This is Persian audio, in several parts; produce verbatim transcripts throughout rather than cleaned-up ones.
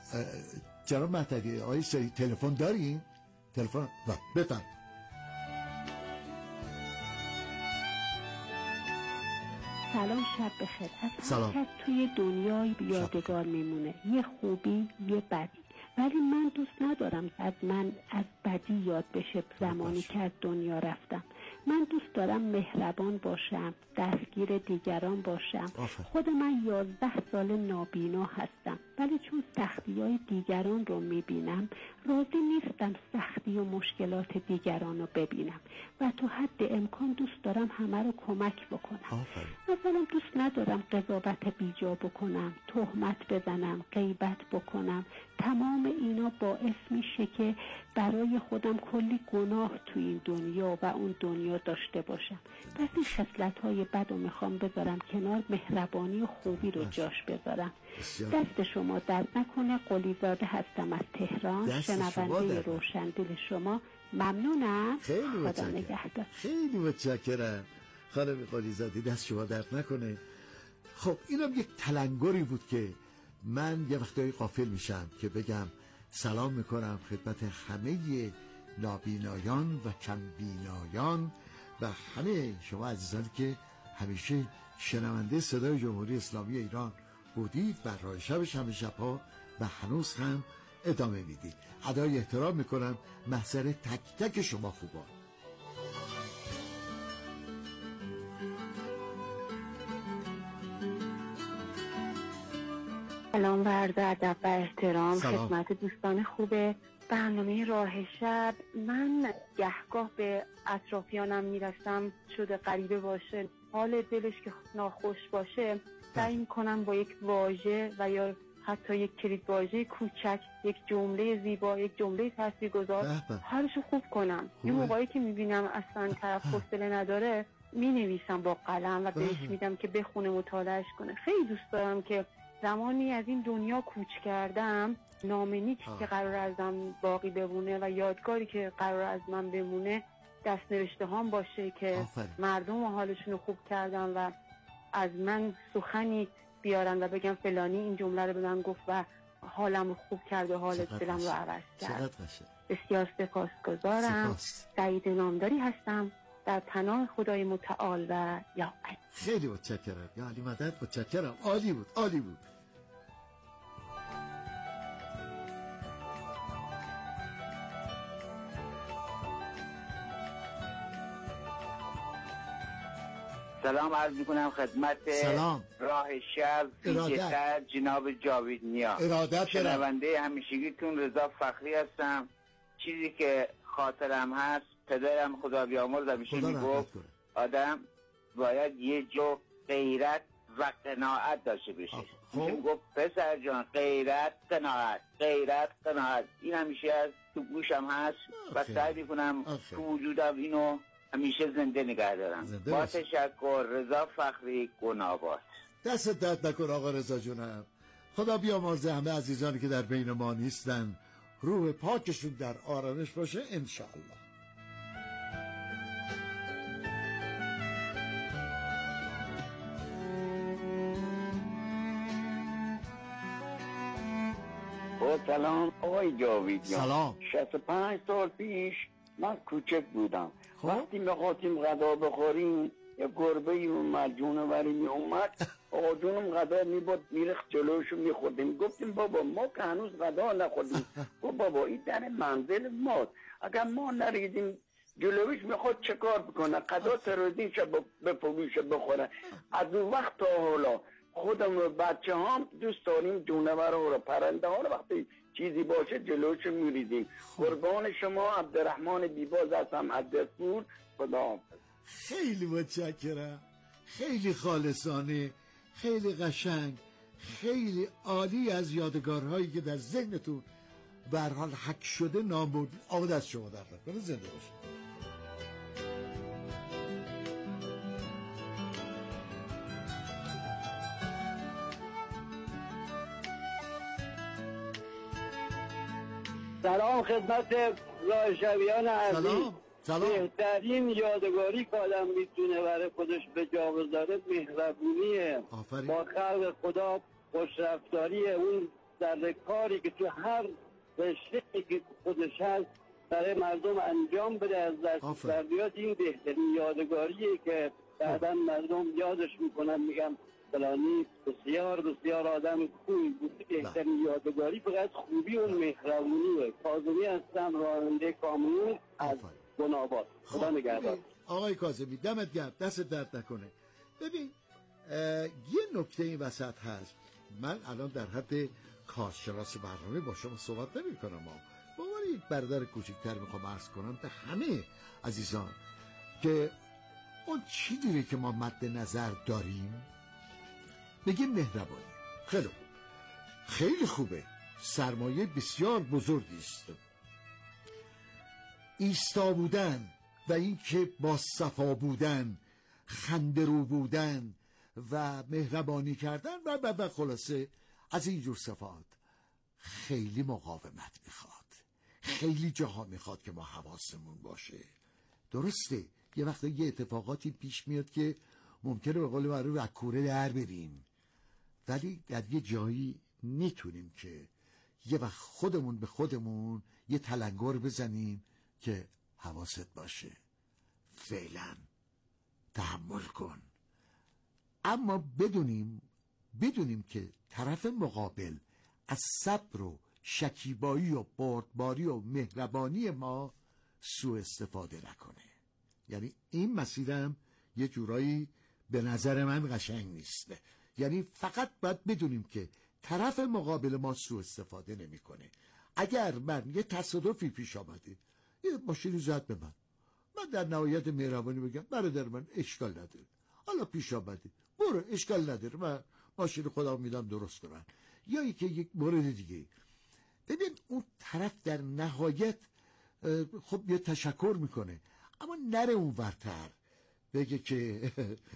جناب مهدوی، آقای سری تلفن دارین؟ تلفن بفرم. سلام، شب بخیر. سلام. هر کس توی دنیای یادگار میمونه، یه خوبی یه بدی، ولی من دوست ندارم از من از بدی یاد بشه زمانی که از دنیا رفتم. من دوست دارم مهربان باشم، دستگیر دیگران باشم. آفر. خود من یازده سال نابینا هستم، ولی چون سختی های دیگران رو میبینم راضی نیستم سختی و مشکلات دیگران رو ببینم و تا حد امکان دوست دارم همه رو کمک بکنم. آفر. مثلا دوست ندارم قضاوت بیجا بکنم، تهمت بزنم، غیبت بکنم. تمام اینا باعث میشه که برای خودم کلی گناه تو این دنیا و اون دنیا داشته باشم. پس این خصلت‌های بد رو میخوام بذارم کنار، مهربانی و خوبی رو جاش بذارم. دست شما درد نکنه. قلیزاده هستم از تهران، شنونده روشندل شما. ممنونم. خیلی خدا نگهدار. خیلی متشکرم خانم قلیزاده، دست شما درد نکنه. خب اینم یک تلنگری بود که من یه وقتایی غافل میشم که بگم سلام میکنم خدمت همه نابینایان و کمبینایان و همه شما عزیزانی که همیشه شنونده صدای جمهوری اسلامی ایران بودید و راه شبش همه شبها و هنوز هم ادامه میدید. ادای احترام میکنم محضر تک تک شما خوبان. سلام و عرض ادب و احترام خدمت دوستان خوب برنامه راه شب. من گهگاه به اطرافیانم میرسم شده غریبه باشه، حال دلش که ناخوش باشه، سعی میکنم با یک واژه و یا حتی یک کلید واژه کوچک، یک جمله زیبا، یک جمله تاثیرگذار حالشو خوب کنم. یه موقعی که میبینم اصلا طرف حوصله نداره مینویسم با قلم و بهش میدم که بخونه مطالعهش کنه. خیلی دوست دارم که زمانی از این دنیا کوچ کردم نامه نیکی که قرار ازم باقی بمونه و یادگاری که قرار از من بمونه دست نوشته هام باشه که آفره. مردم و حالشون رو خوب کردم و از من سخنی بیارن و بگم فلانی این جمله رو به من گفت و حالم رو خوب کرد و حال دلم رو عوض کرد. بسیار سپاسگزارم. سعید نامداری هستم در پناه خدای متعال و یا خیلی متشکرم. یا علی مدد متشکرم. عالی بود عالی بود. سلام عرض میکنم خدمت سلام. راه شب فیجتر جناب جاوید نیا، شنونده همیشگیتون رضا فخری هستم. چیزی که خاطرم هست پدرم خدا بیامرز همیشه میگفت آدم باید یه جو غیرت و قناعت داشته بشه. میشه میگفت پسر جان غیرت قناعت غیرت قناعت. این همیشه از تو گوشم هست و سعی میکنم تو وجودم اینو همیشه زنده نگه دارم. با تشکر. رضا فخری گناباد. دست درد نکن آقا رضا جونم. خدا بیامرزه همه عزیزانی که در بین ما نیستن، روح پاکشون در آرامش باشه انشاءالله. با سلام آقای جاوید. سلام. شصت و پنج سال پیش من کوچک بودم. خوب؟ وقتی میخواستیم غذا بخوریم یه گربه اومد جونوری می اومد آقا جونم غذا میبود میرخت جلوشو میخوردیم. گفتیم بابا ما که هنوز غذا نخوردیم. گفت بابا این در منزل ماست، اگر ما نریدیم جلویش میخواد چه کار بکنه؟ غذا ترودیش به پولیش بخوره. از اون وقت تا حالا خودم و بچه هم دوست داریم جونور رو پرنده ها رو وقتی چیزی باشه جلوش میریدیم. قربان شما عبدالرحمن بیباز هستم از دستور. خدا. خیلی متشکرم. خیلی خالصانه، خیلی قشنگ، خیلی عالی از یادگارهایی که در ذهنتون به هر حال حک شده نام آقا دست شما در کنه. زنده باشید. سلام خدمت راه شبیان عزیز. سلام. سلام. بهترین یادگاری که آدم میتونه برای خودش به جا بذاره مهربونیه. آفرین. با خلق خدا خوشرفتاریه. اون در کاری که تو هر رشته که خودش هست برای مردم انجام بده. از دستاوردات این بهترین یادگاریه که بعدا مردم یادش میکنن، میگم فلانی بسیار بسیار آدم خوبی بود. بهترین یادگاری فقط خوبی و مهربونیه. کاظمی هستم، راننده کامیون از گناباد. خدا نگهدار. آقای کاظمی دمت گرم، دست درد نکنه. ببین یه نکته این وسط هست، من الان در حد کارشناس برنامه با شما صحبت نمی کنم، ما با من یک برادر کوچکتر میخوام عرض کنم به همه عزیزان که اون چیزی که ما مد نظر داریم بگیم مهربانی. خیلی خوب، خیلی خوبه، سرمایه بسیار بزرگی است. ایستا بودن و اینکه با صفا بودن، خنده‌رو بودن و مهربانی کردن و و خلاصه از اینجور صفات خیلی مقاومت میخواد، خیلی جاها میخواد که ما حواسمون باشه. درسته یه وقت یه اتفاقاتی پیش میاد که ممکنه به قول معروف از کوره در بریم، ولی در یه جایی میتونیم که یه وقت خودمون به خودمون یه تلنگر بزنیم که حواست باشه، فعلا تحمل کن، اما بدونیم بدونیم که طرف مقابل از صبر و شکیبایی و بردباری و مهربانی ما سوء استفاده نکنه. یعنی این مسیرم یه جورایی به نظر من قشنگ نیست. یعنی فقط باید بدونیم که طرف مقابل ما سوء استفاده نمیکنه. اگر من یه تصادفی پیش آمده، یه ماشینی زد به من، من در نهایت مهربانی بگم برادر من اشکال نداره، حالا پیش آمده برو اشکال نداره، من ماشین خودم میدم درست کنن. یا یکی یک مورد دیگه، ببین اون طرف در نهایت خب یه تشکر میکنه، اما نره اون ورتر بگه که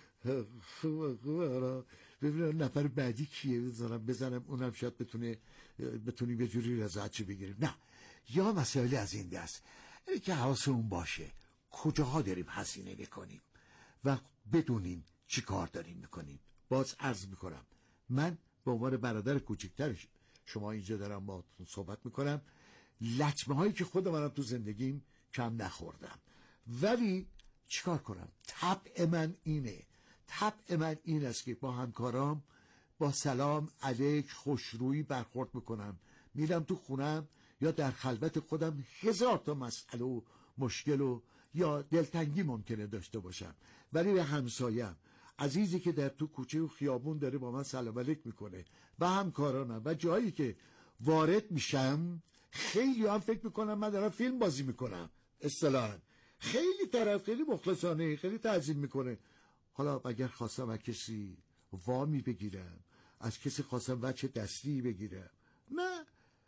خوبه خوبه حالا ببینم نفر بعدی کیه بزنم بزنم اونم شاید بتونه بتونیم یه جوری رضایتشو بگیریم. نه، یا مسائل از این دست اینه که حواسمون باشه کجاها داریم هزینه میکنیم و بدونیم چی کار داریم میکنیم. باز عرض میکنم من به عنوان برادر کوچکتر شما اینجا دارم با صحبت میکنم، لطمه هایی که خود منم تو زندگیم کم نخوردم، ولی چیکار کنم؟ طبع من اینه، طبع من این است که با همکارام با سلام علیک خوشرویی برخورد میکنم. میرم تو خونم یا در خلوت خودم هزار تا مسئله و مشکل و یا دلتنگی ممکنه داشته باشم، ولی به همسایم عزیزی که در تو کوچه و خیابون داره با من سلام علیک میکنه و همکارانم و جایی که وارد میشم خیلی هم فکر میکنم من دارم فیلم بازی میکنم اصطلاحاً. خیلی طرف خیلی مخلصانه خیلی تعظیم میکنه. حالا اگر خواستم از کسی وامی بگیرم، از کسی خواستم وجه دستی بگیرم، نه،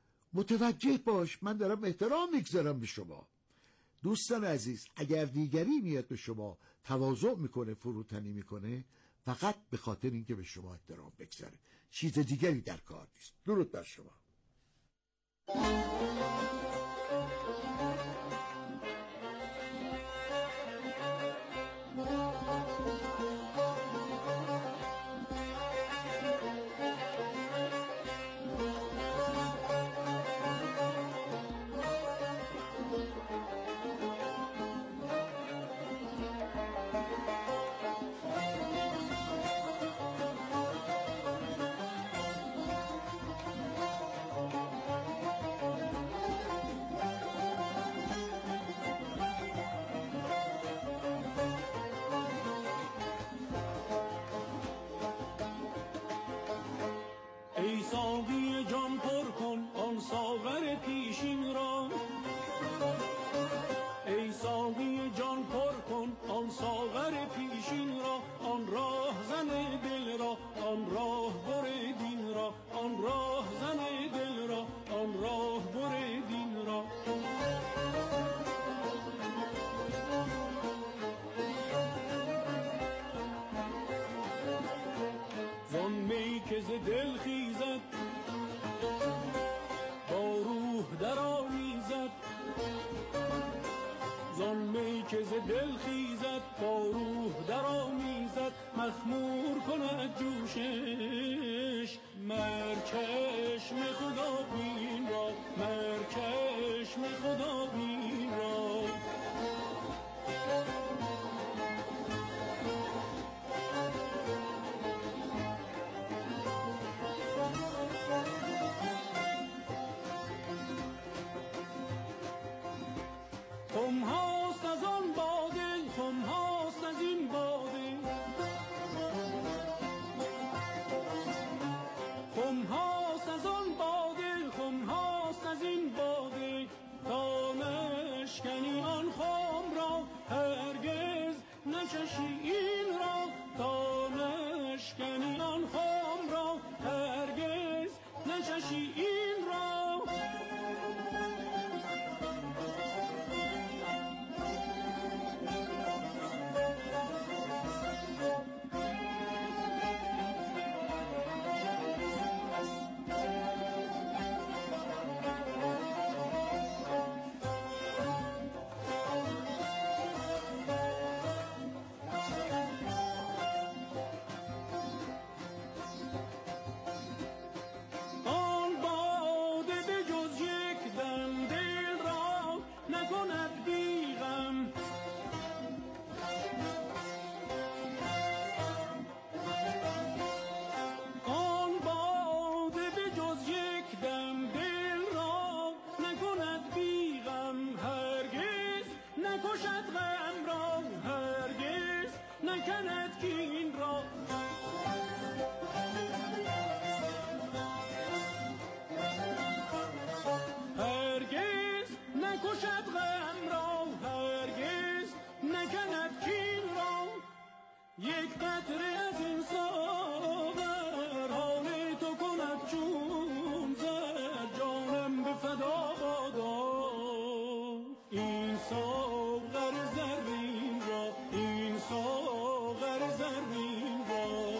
متوجه باش من دارم احترام میگذارم به شما. دوستان عزیز، اگر دیگری میاد به شما تواضع میکنه، فروتنی میکنه، فقط به خاطر اینکه به شما احترام بگذاره، چیز دیگری در کار نیست. درود بر شما. دل خیزد با روح در آمیزد، زان می که ز دل خیزد با روح در آمیزد، مخمور کند جوشش مرکش چشم خدا بین را، مر چشم خدا بین را. خم هاست از آن باده، خم هاست از این باده، خم هاست از آن باده، خم هاست از این باده، تا نشکنی آن خم را هرگز نچشی این را، تا نشکنی آن خم را هرگز نچشی این را. یک قطره از این ساغر حال تو کند چون زر، جانم به فدا بادا این ساغر زرین را، این ساغر زرین را.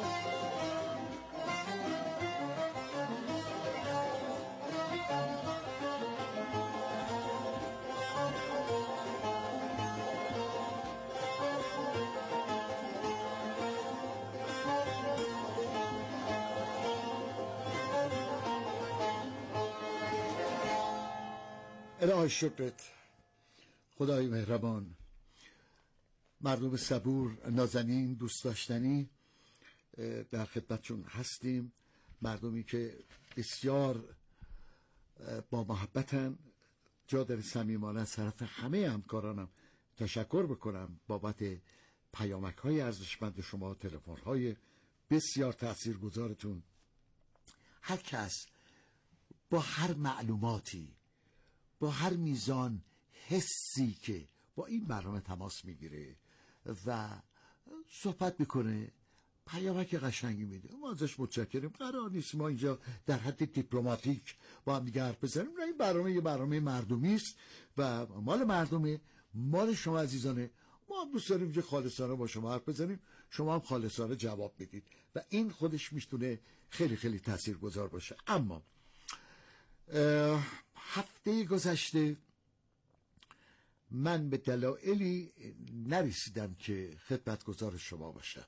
الهی شکرت خدای مهربان، مردم صبور، نازنین، دوست داشتنی، در خدمتشون هستیم. مردمی که بسیار با محبتن. جا در صمیمانه از طرف همه همکارانم تشکر بکنم بابت پیامک های ارزشمند شما، تلفن های بسیار تاثیرگذارتون. هر کس با هر معلوماتی، با هر میزان حسی که با این برنامه تماس میگیره و صحبت میکنه، پیامک قشنگی میده، ما ازش متشکریم. قرار نیست ما اینجا در حد دیپلماتیک با هم دیگه حرف بزنیم. این برنامه یه برنامه مردمی است و مال مردمه، مال شما عزیزانه. ما هم دوست داریم که خالصانه با شما حرف بزنیم، شما هم خالصانه جواب بدید و این خودش میتونه خیلی خیلی تاثیرگذار باشه. اما هفته گذشته من به دلایلی نرسیدم که خدمتگزار شما باشم،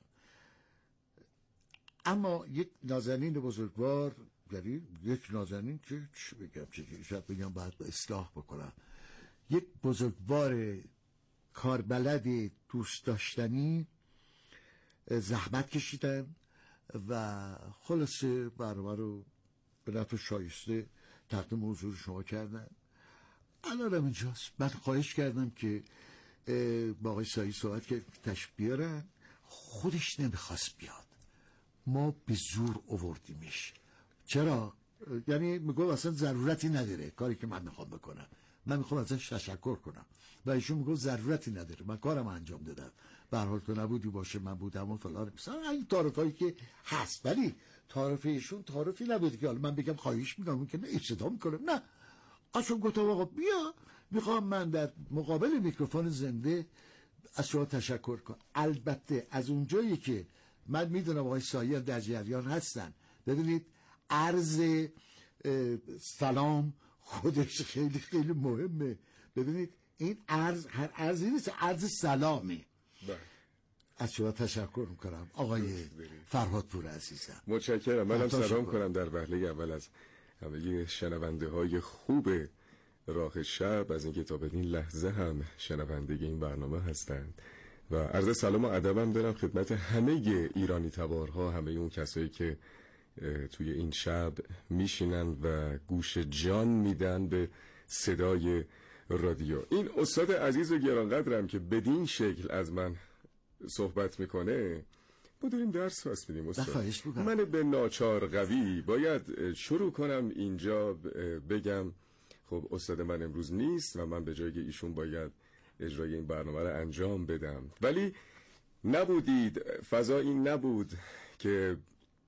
اما یک نازنین بزرگوار، یعنی یک نازنین که چی بگم، چی شاید بگم باید اصلاح بکنم، یک بزرگوار کاربلد دوست داشتنی زحمت کشیدن و خلاصه برنامه رو به نفع شایسته تقدیم حضور شما کردن. الانم اینجاست. من خواهش کردم که با آقای سایی صحبت که تشریف بیارن، خودش نمیخواست بیاد، ما به زور آوردیمش. چرا؟ یعنی میگه اصلا ضرورتی نداره کاری که من میخوام بکنم، من میخوام ازش تشکر کنم و ایشون میگه ضرورتی نداره، من کارم انجام دادم، به هر حال تو نبودی باشه من بودم و فلان. مثلا این تعارفایی که هست، ولی تعارف ایشون تعارفی نبود که حالا من بگم خواهش میکنم که نه ابتدا میکنم، نه اصلا گفتم آقا بیا میخوام من در مقابل میکروفون زنده از شما تشکر کنم. البته از اونجایی که من میدونم آقای سایی در جریان هستن، ببینید عرض سلام خودش خیلی خیلی مهمه. ببینید این عرض هر عرضی نیست، عرض سلامی. بله. از شما تشکر میکنم آقای فرهاد پور عزیزم. متشکرم. منم سلام کنم در وهله اول از همه شنونده های خوب راه شب از اینکه تا بدین لحظه هم شنونده این برنامه هستند و عرض سلام و ادبم دارم خدمت همه ایرانی تبارها، همه اون کسایی که توی این شب میشینن و گوش جان میدن به صدای رادیو. این استاد عزیز و گرانقدرم که بدین شکل از من صحبت میکنه، ما داریم درس پس میدیم استاد. من به ناچار قوی باید شروع کنم اینجا بگم خب استاد من امروز نیست و من به جای که ایشون باید اجرای این برنامه رو انجام بدم، ولی نبودید، فضا این نبود که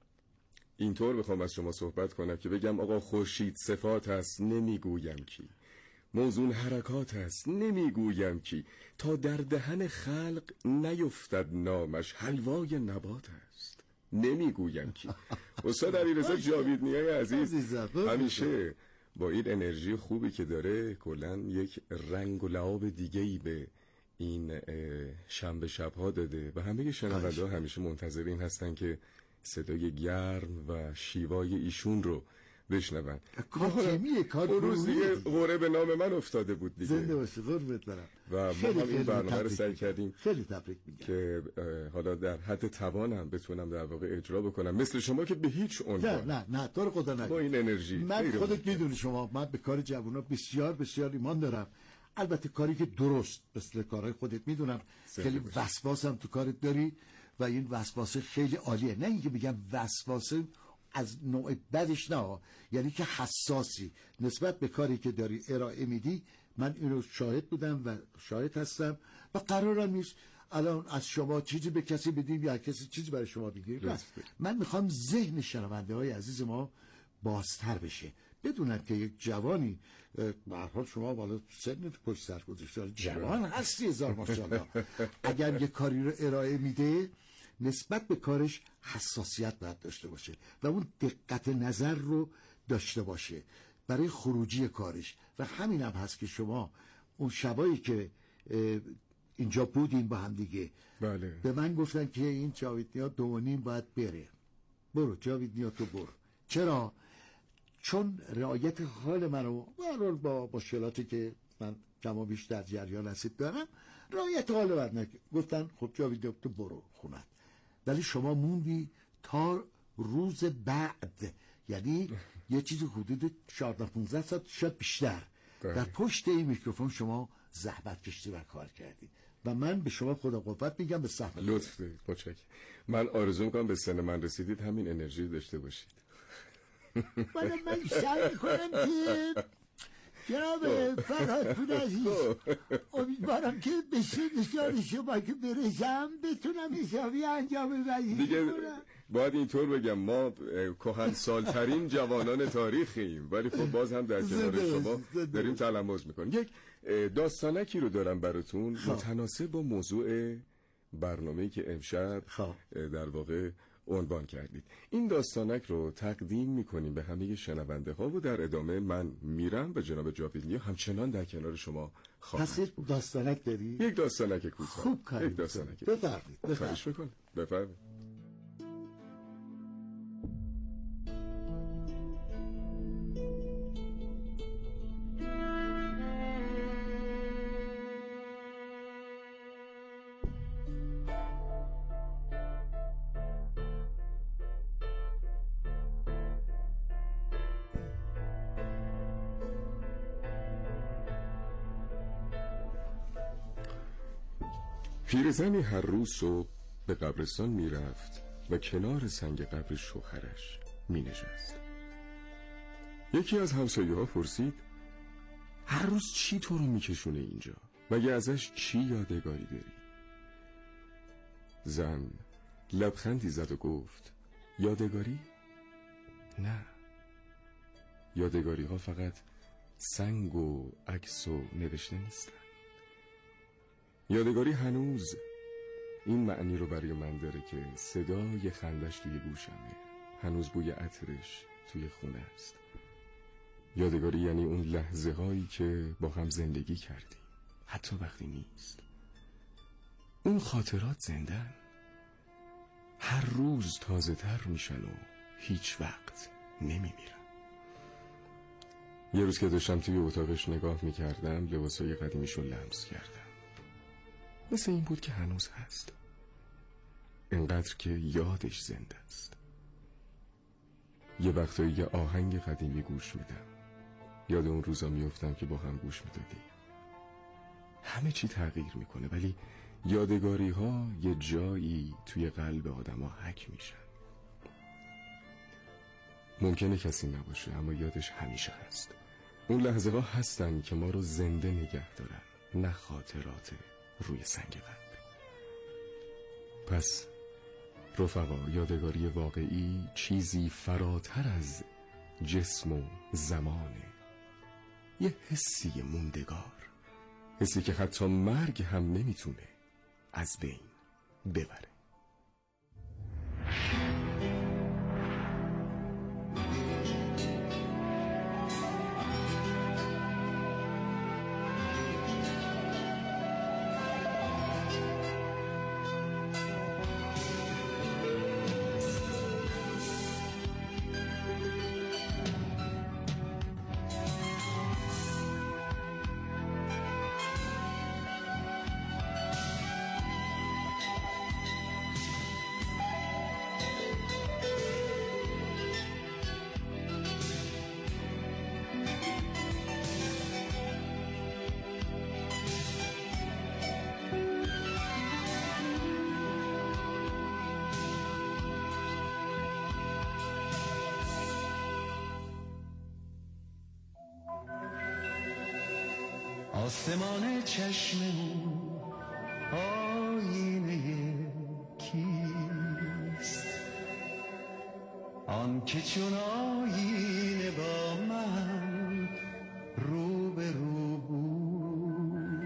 اینطور بخوام از شما صحبت کنم که بگم آقا خورشید صفات هست نمیگویم کی، موزون حرکات هست نمیگویم کی، تا در دهن خلق نیفتد نامش حلوای نبات است نمیگویم کی. استاد علیرضا جاویدنیای عزیز همیشه با این انرژی خوبی که داره کلاً یک رنگ و لعاب دیگه‌ای به این شنبه شب‌ها داده و همه شنونده‌ها همیشه منتظر این هستن که صدای گرم و شیوای ایشون رو بشنون. کارکمیه، کار روز دیگه غوره به نام من افتاده بود دیگه. زنده باشه، قربونت برم. و ما هم این برنامه رو سعی کردیم خیلی تبریک میگم که حالا در حد توانم بتونم در واقع اجرا بکنم، مثل شما که به هیچ عنوان. نه نه نه تو رو خدا نگو. با این انرژی من خودت میدونی شما من به کار جوونا بسیار بسیار ایمان دارم. البته کاری که درست مثل کارهای خودت میدونم خیلی وسواسم تو کارت داری و این وسواسه خیلی عالیه. نه اینکه بگم وسواسه از نوع بدش نه، یعنی که حساسی نسبت به کاری که داری ارائه میدی. من اینو شاهد بودم و شاهد هستم و قرارم نیست الان از شما چیزی به کسی بدیم یا کسی چیزی برای شما بگیریم. من میخوام ذهن شنونده های عزیز ما بازتر بشه، بدونن که یک جوانی به هر حال شما بالا سنت پشت سر گذاشته جوان هستی هزار ماشاءالله اگر یک کاری رو ارائه میده نسبت به کارش حساسیت باید داشته باشه و اون دقت نظر رو داشته باشه برای خروجی کارش. و همین هم هست که شما اون شبایی که اینجا بودین با هم دیگه بله. به من گفتن که این جاویدنیا دو و نیم باید بره. برو جاویدنیا تو برو. چرا؟ چون رعایت حال منو برحال با مشکلاتی که من کم و بیش در جریان هستید دارم رعایت حال من گفتن خب جاویدنیا تو برو خونت، ولی شما موندی تا روز بعد، یعنی یه چیزی حدود چهارده پانزده ساعت شاید بیشتر در پشت این میکروفون شما زحمت کشیدی و کار کردی و من به شما خدا قوت میگم به سهم لطف متشکرم. من آرزو میکنم به سن من رسیدید همین انرژی داشته باشید. من من سعی میکنم که جناب فرهادپور عزیز امیدوارم که به سن سال شما که برسم بتونم حسابی انجام وظیفه دیگه کنم. باید اینطور بگم ما کهن سالترین جوانان تاریخیم، ولی خب باز هم در کنار شما داریم تلموز میکنیم. یک داستانکی رو دارم براتون متناسب با موضوع برنامه‌ای که امشب در واقع عنوان کردید. این داستانک رو تقدیم میکنیم به همه شنونده ها و در ادامه من میرم و جناب جاویدنیا همچنان در کنار شما خواهم. پس یک داستانک داری؟ یک داستانک کوتاه. خوب کاری. یک داستانک. بفرمایید. خواهش میکنم. بفرمایید. پیرزنی هر روز صبح به قبرستان می رفت و کنار سنگ قبر شوهرش می نشست. یکی از همسایه ها پرسید هر روز چی تو رو می کشونه اینجا؟ مگه ازش چی یادگاری داری؟ زن لبخندی زد و گفت یادگاری؟ نه، یادگاری ها فقط سنگ و عکس و نوشته نیستن. یادگاری هنوز این معنی رو برای من داره که صدای خندش توی گوشمه، هنوز بوی عطرش توی خونه است. یادگاری یعنی اون لحظه هایی که با هم زندگی کردیم حتی وقتی نیست. اون خاطرات زندن، هر روز تازه تر میشن و هیچ وقت نمیمیرن. یه روز که داشتم توی اتاقش نگاه میکردم لباسای قدیمیشو لمس کردم. مثل این بود که هنوز هست، اینقدر که یادش زنده است. یه وقتایی یه آهنگ قدیمی گوش میدم، یاد اون روزا میافتم که با هم گوش میدادیم. همه چی تغییر میکنه ولی یادگاری ها یه جایی توی قلب آدم ها حک میشن. ممکنه کسی نباشه اما یادش همیشه هست. اون لحظه ها هستن که ما رو زنده نگه دارن، نه خاطرات روی سنگ قلب. پس رفقا، یادگاری واقعی چیزی فراتر از جسم و زمانه. یه حسی موندگار، حسی که حتی مرگ هم نمیتونه از بین ببره. آسمان چشممون آینه کیست؟ آن که چون آینه با من رو به رو بود.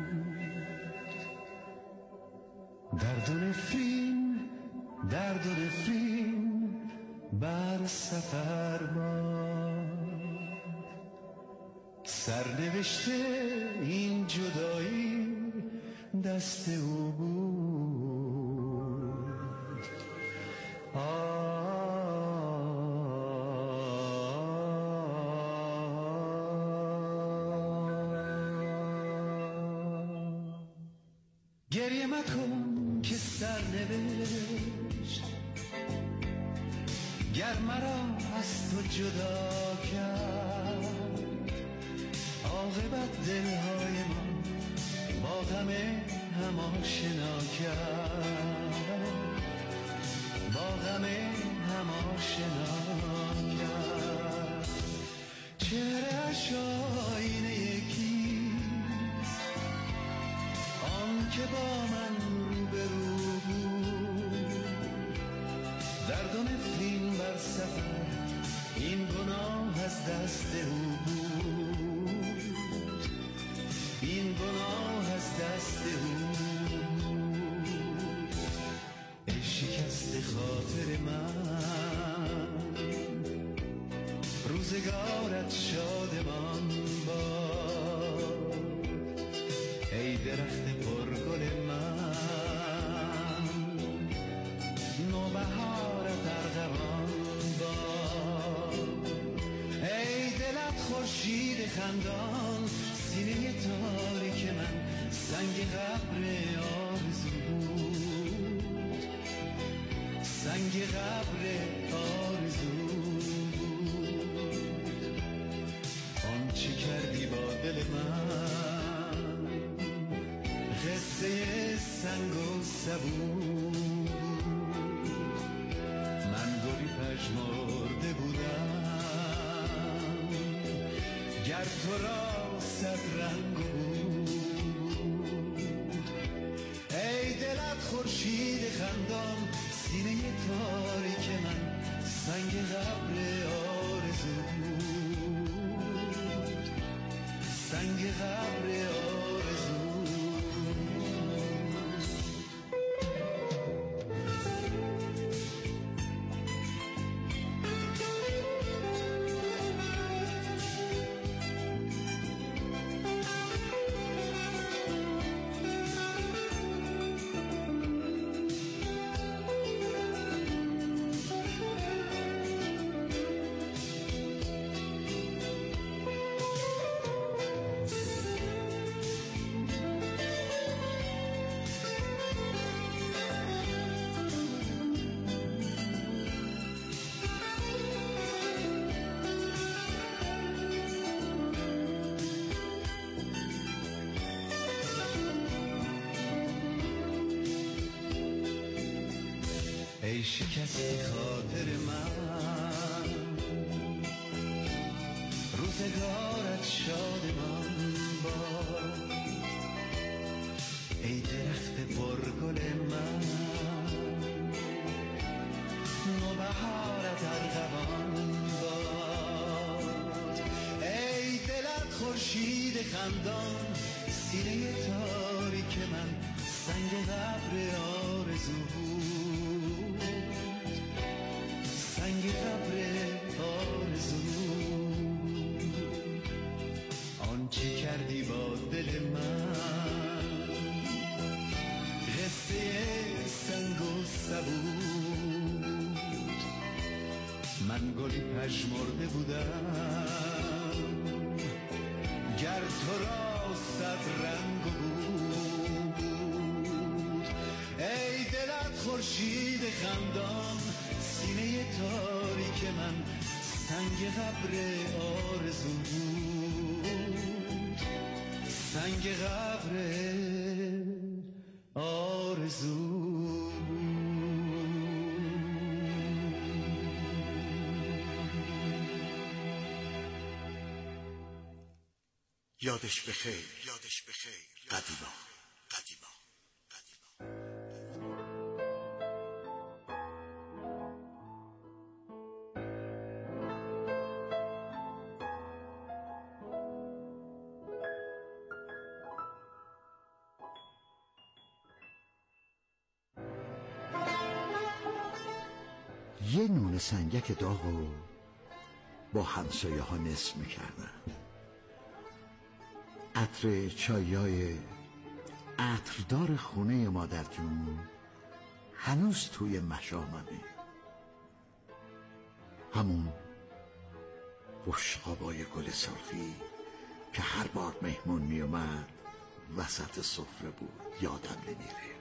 درد و نفرین، درد و نفرین بر سفر باد. سرنوشته این جدایی دست او بود. گریه مکن که سرنوشت گر مرا از تو جدا کرد. عاقبت دلهای ما با غم هم آشنا کرد، با غم هم آشنا کرد. چهره‌اش آینه یکیست، آن که با من رو به رو بود. درد و نفرین بر سفر این گناه از دست او بود، این گناه از دست او. ای شکست خاطر من، روزگارت شادمان باد. ای درخت پرگل من، نوبهارت ارغوان باد. ای دلت خورشید خندان، سینه تاریک من سنگ قبر آرزو بود، سنگ قبر آرزو بود. آن چه کردی با دل من قصه سنگ و سبو. من گلی پژمرده بودم گر تو را صد رنگ بود. ای دلت خورشید خندان، سینه تاریک من سنگ قبر آرزو بود، سنگ قبر آرزو. که شکستی خاطر من، روزگارت شادمان باد ای درخت پرگل من، نوبهارت ارغوان باد ای دلت خورشید خندان، سینه تاریک من سنگ قبر آرزو بود، سنگ قبر آرزو. آنچه کردی با دل من قصه سنگ و سبود، من گلی پژمرده بودم گر تو را صد رنگ بود. ای دلت خورشید خندان، سینه تاریک من سنگ قبر آرزو بود، سنگ قبر آرزو. یادش بخیر، یادش بخیر قدیما، قدیما، قدیما. یه نون سنگک داغو با همسایه ها نصف میکردن. عطر چایای عطردار خونه مادر جون هنوز توی مشاممه، همون بشقابای گل سرخی که هر بار مهمون می اومد وسط سفره بود، یادم نمیره.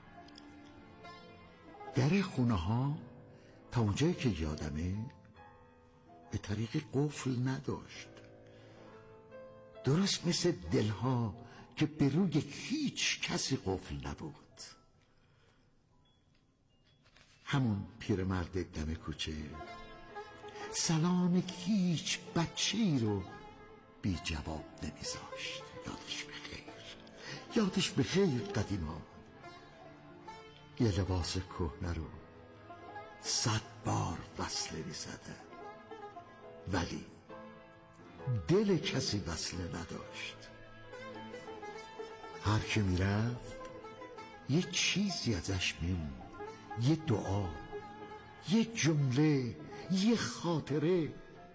در خونه ها تا اونجایی که یادمه به طریق قفل نداشت، درست مثل دلها که به روی هیچ کسی قفل نبود. همون پیرمرد دم کوچه سلام هیچ بچه‌ای رو بی جواب نمیذاشت. یادش بخیر، یادش بخیر قدیما. یه لباس کهنه رو صد بار وصله می‌زدن ولی دل کسی وصله نداشت. هر که میرفت یه چیزی ازش میموند، یه دعا، یه جمله، یه خاطره.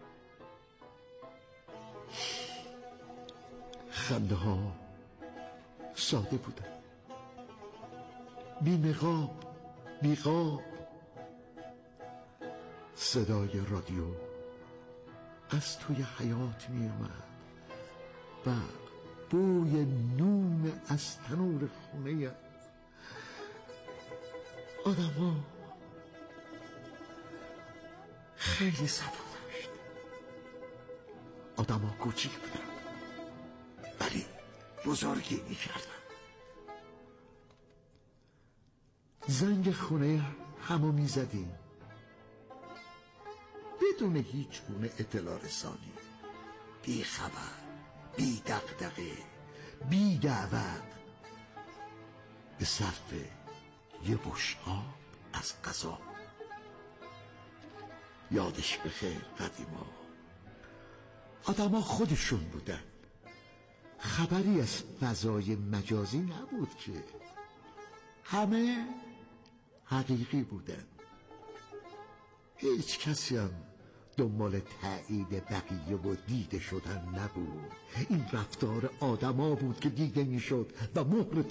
خنده ها ساده بودن، بی نقاب، بی قاب. صدای رادیو از توی حیات می اومد و بوی نون از تنور خونه آدم ها خیلی صفا داشت. آدم ها کوچیک بودن ولی بزرگی می کردن. زنگ خونه همو می زدیم بدون هیچ گونه اطلاع رسانی، بی خبر، بی دغدغه، بی دعوت، به صرف یه بشقاب از غذا. یادش بخیر قدیما. آدما خودشون بودن، خبری از فضای مجازی نبود که، همه حقیقی بودن. هیچ کسی هم دنبال تایید بقیه و دیده شدن نبود. این رفتار آدما بود که دیده میشد و مهر